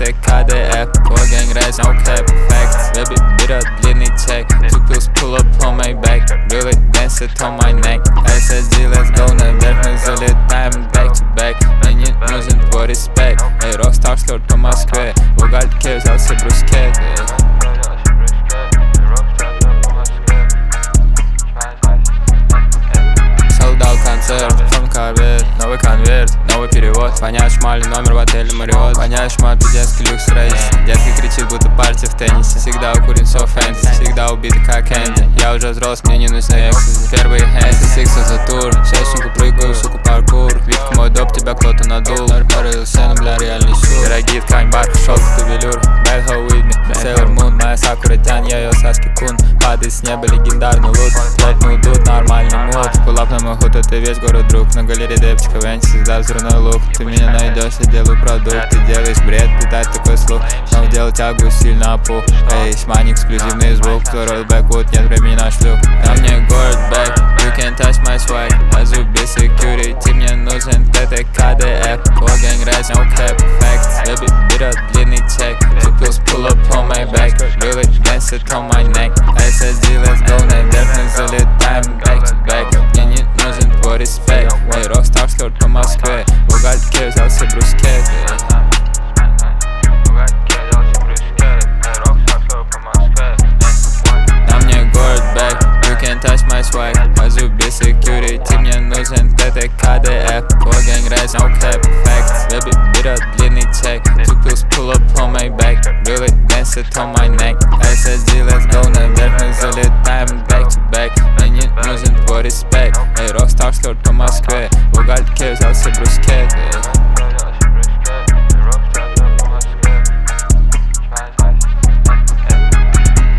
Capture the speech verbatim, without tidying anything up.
это ка дэ эф. Твой gang рейс, no cap, facts. Baby, берет длинный чек. Two pills pull up on my back. Really dance it on my neck. эс эс ди, let's go наверх, мы залетаем back to back. Мне не нужен твой респект. Эй, Rockstar скорт по Москве. В угольке взялся брускет. Солдал концерт, фон корвет, новый конверт, новый перевод. Воняет шмаль, номер в отеле Мариот. Воняет шмаль, пиздецкий люкс рейс. Детка кричит, будто партия в теннисе. Всегда укурен, все фэнтези, всегда убит как Энди. Я уже взрос, мне не нужны экстази. Первые хэнси, сиксы за тур. Шестеньку прыгаю, суку паркур. Витка мой доп, тебя кто-то надул. Парил сцену, бля, реальный шут. Дорогие ткань, барх, шелк, тувелюр. Bad hoe with me, Sailor Moon. Моя Сакура тянь, я ее Саски Кун. Падает с неба легендарный лут. Плотный удут, нормальный мод. Пулап на мой худ, это весь город друг. На галерее депчика, венчи, всегда взрывной лук. Ты меня найдешь, я делаю продукт. Ты делаешь бред, питать такой слух. Снова делал тягу, сильно опух. Эй, шмань, эксклюзивный звук. Твой роллбэк, нет времени на шлюх. На мне город бэк, you can't touch my swag. На зубе security, мне нужен это ка дэ эф. Твой gang рейс, no cap, facts. Baby, берет длинный чек. Two pills pull up on my back. Really dance it on my neck. эс эс ди, let's go наверх, мы залетаем back to back. Мне не нужен твой респект. Эй, Rockstar скорт по Москве. В угольке взялся брускет. На мне город бэк, you can't touch my swag. На зубе security, мне нужен это ка дэ эф. Твой gang рейс, no cap, facts. Baby, берет длинный чек. Two pills pull up on my back. Really dance it on my neck. эс эс ди, let's go наверх, мы залетаем.